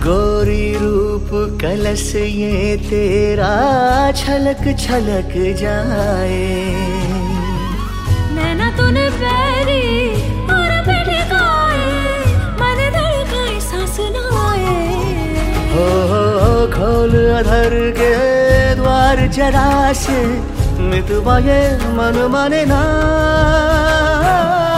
गोरी रूप कलश ये तेरा छलक छलक जाए। नैना तूने पैरी और बैठे मन धड़काए सांस नाए। हो खोल अधर के द्वार जरा से मितवा ये मन माने ना।